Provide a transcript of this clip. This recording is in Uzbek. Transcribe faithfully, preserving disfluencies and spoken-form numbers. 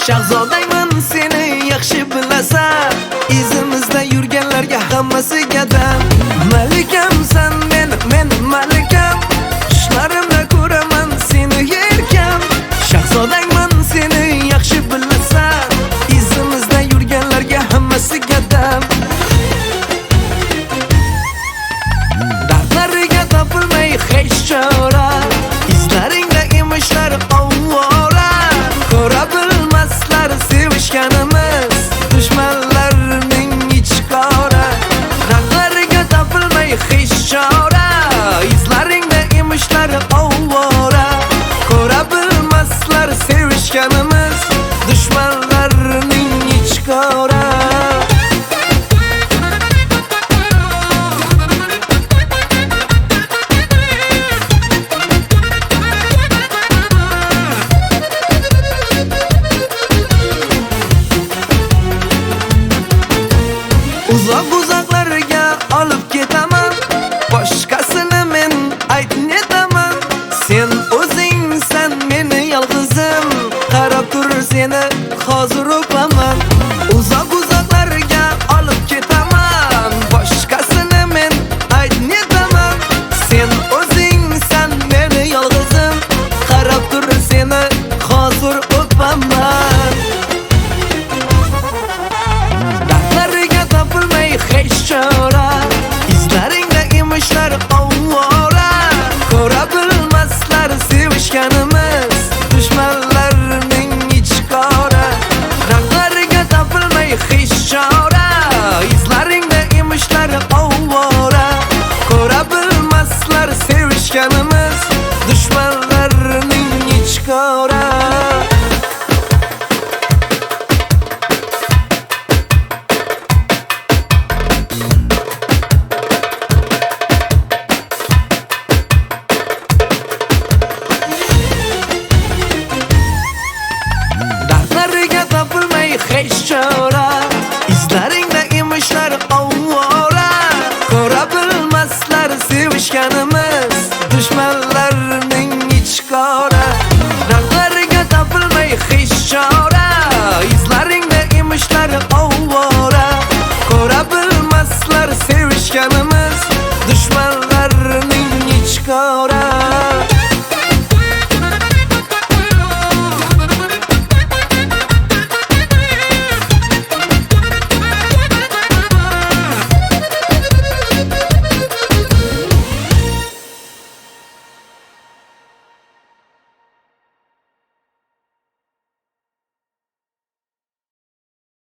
Shahzodayman seni yaxshi bilasan, izimizda yurganlarga hammasiga dam. Malikamsan men, men malikam, tushlarimda ko'raman seni erkam. Shahzodayman seni yaxshi bilasan, izimizda yurganlarga hammasiga dam. Dardlariga topilmay hech chora, izlaringda emishlar ovvora. Ko'ra bilmaslar sevishganimiz, dushmanlarning ich qora. Dardlariga topilmay hech chora, izlaringda emishlar ovvora. Ko'ra bilmaslar sevishganimiz, dushmanlarning ich qora. Uzoq-uzoqlarga olib ketaman, boshqasini men aytnetaman. Sen o'zingsan meni yolg'izim, qarab tur seni hozir o'paman. Uzoq-uzoqlarga olib ketaman, boshqasini men aytnetaman. Sen o'zingsan meni yolg'izim, qarab tur seni hozir o'paman. Hech chora, izlaringda emishlar ovvora. Ko'ra bilmaslar sevishganimiz, dushmanlarning ich qora. Dardlariga topilmay hech chora, izlaringda emishlar ovvora. Ko'ra bilmaslar sevishganimiz, dushmanlarning ich qora. Hech chora, izlaringda emishlar ovvora. Ko'ra bilmaslar sevishganimiz, dushmanlarning ich qora. Dardlariga topilmay hech chora, izlaringda emishlar ovvora. Ko'ra bilmaslar sevishganimiz,